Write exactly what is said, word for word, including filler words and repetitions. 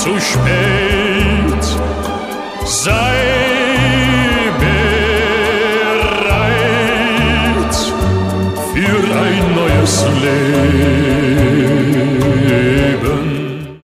zu spät. Sei bereit für ein neues Leben.